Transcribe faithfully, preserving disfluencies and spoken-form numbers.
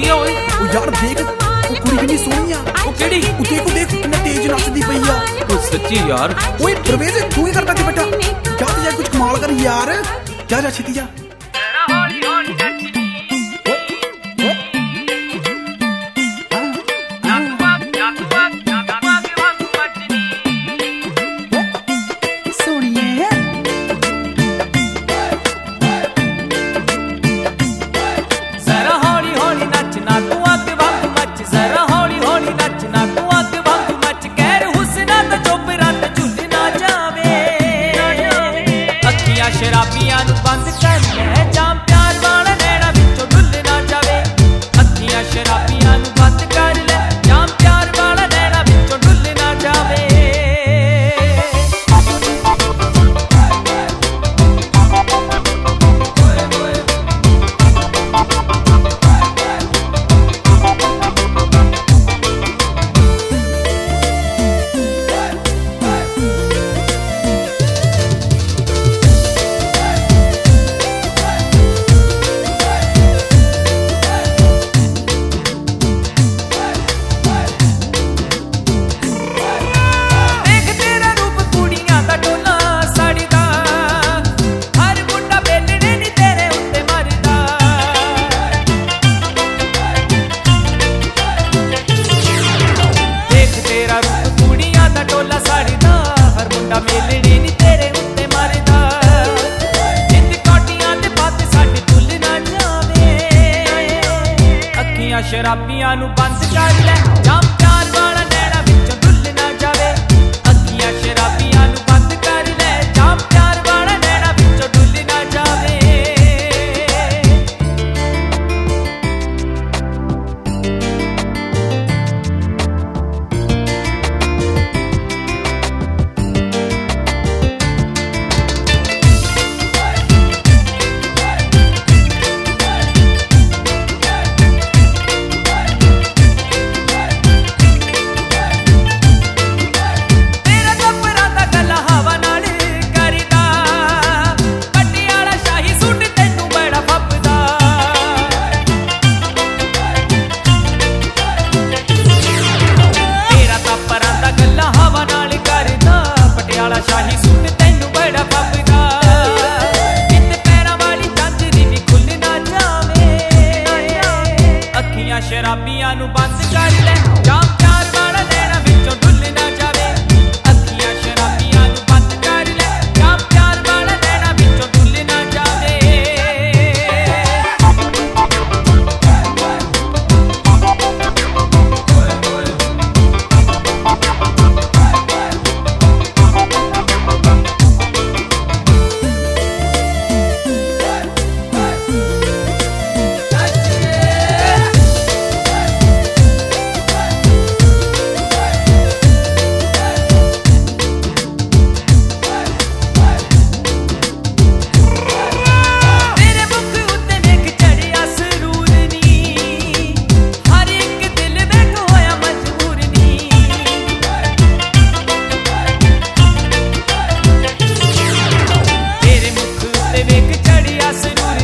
नचदी ओए। ओ यार देख ओ कुड़ी कितनी सोहनी आ। ओ केड़ी? ओ देखो देख कितना तेज नचदी पई आ। ओ सच्ची यार। ओए प्रवेश तू ही करता सी बेटा। जा तो जा कुछ कमाल कर यार। जा जा छेती जा। शराबियां नू बंद कर ले जाम प्यार वाला नैना विचों डुल ना जावे। अखियां शराबियां नू बंद कर ले जाम प्यार वाला नैना विचों डुल ना जावे। मेलने नी तेरे उत्ते मरदा जिंद कोटियां ते बात साडी भुल ना जावे। अखियां शराबियां नू बंद कर ले जाम प्यार वाला नैना विचों डुल ना जावे। अखियां शराबियां नू बंद कर ले जाम प्यार वाला नैना विचों डुल ना जावे। शाही सूट तैनू बड़ा फबदा जिंद पैरां वाली झांजरी भी खुल ना जावे। अखियां शराबियां नू बंद कर ले जाम प्यार वाला नैना विचों डुल ना जावे। अखियां शराबियां नू बंद कर ले जाम प्यार वाला नैना विचों डुल ना जावे। वेख चढ़िया सरूर